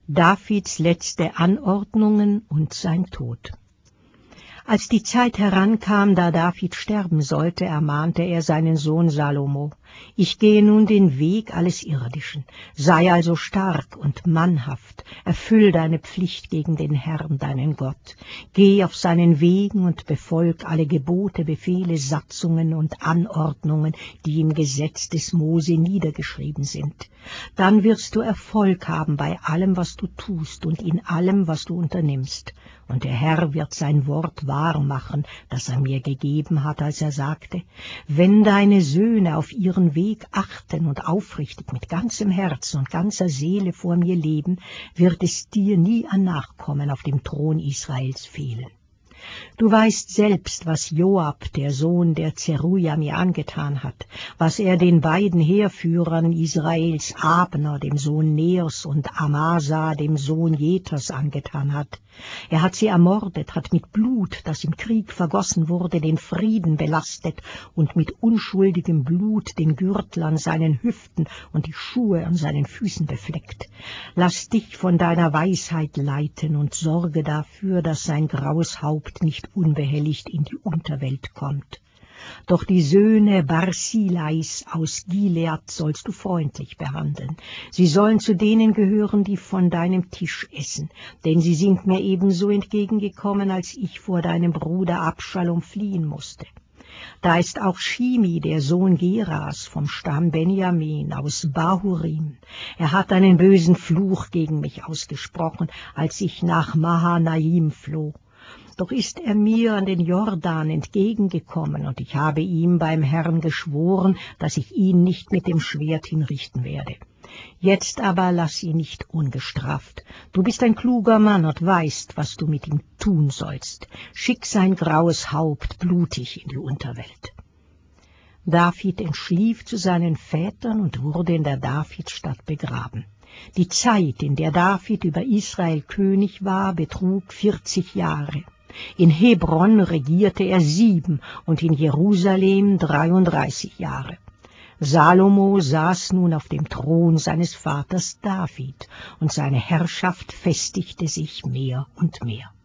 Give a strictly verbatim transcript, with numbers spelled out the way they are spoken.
Davids letzte Anordnungen und sein Tod. Als die Zeit herankam, da David sterben sollte, ermahnte er seinen Sohn Salomo: Ich gehe nun den Weg alles Irdischen, sei also stark und mannhaft, erfüll deine Pflicht gegen den Herrn, deinen Gott, geh auf seinen Wegen und befolg alle Gebote, Befehle, Satzungen und Anordnungen, die im Gesetz des Mose niedergeschrieben sind. Dann wirst du Erfolg haben bei allem, was du tust und in allem, was du unternimmst. Und der Herr wird sein Wort wahr machen, das er mir gegeben hat, als er sagte: Wenn deine Söhne auf ihren Weg achten und aufrichtig mit ganzem Herzen und ganzer Seele vor mir leben, wird es dir nie an Nachkommen auf dem Thron Israels fehlen. Du weißt selbst, was Joab, der Sohn der Zeruja, mir angetan hat, was er den beiden Heerführern Israels, Abner, dem Sohn Neers, und Amasa, dem Sohn Jethers, angetan hat. Er hat sie ermordet, hat mit Blut, das im Krieg vergossen wurde, den Frieden belastet und mit unschuldigem Blut den Gürtel an seinen Hüften und die Schuhe an seinen Füßen befleckt. Lass dich von deiner Weisheit leiten und sorge dafür, dass sein graues Haupt nicht unbehelligt in die Unterwelt kommt. Doch die Söhne Barsilais aus Gilead sollst du freundlich behandeln. Sie sollen zu denen gehören, die von deinem Tisch essen, denn sie sind mir ebenso entgegengekommen, als ich vor deinem Bruder Abschalom fliehen musste. Da ist auch Shimi, der Sohn Geras, vom Stamm Benjamin aus Bahurim. Er hat einen bösen Fluch gegen mich ausgesprochen, als ich nach Mahanaim floh. Doch ist er mir an den Jordan entgegengekommen, und ich habe ihm beim Herrn geschworen, dass ich ihn nicht mit dem Schwert hinrichten werde. Jetzt aber lass ihn nicht ungestraft. Du bist ein kluger Mann und weißt, was du mit ihm tun sollst. Schick sein graues Haupt blutig in die Unterwelt. David entschlief zu seinen Vätern und wurde in der Davidstadt begraben. Die Zeit, in der David über Israel König war, betrug vierzig Jahre. In Hebron regierte er sieben und in Jerusalem dreiunddreißig Jahre. Salomo saß nun auf dem Thron seines Vaters David, und seine Herrschaft festigte sich mehr und mehr.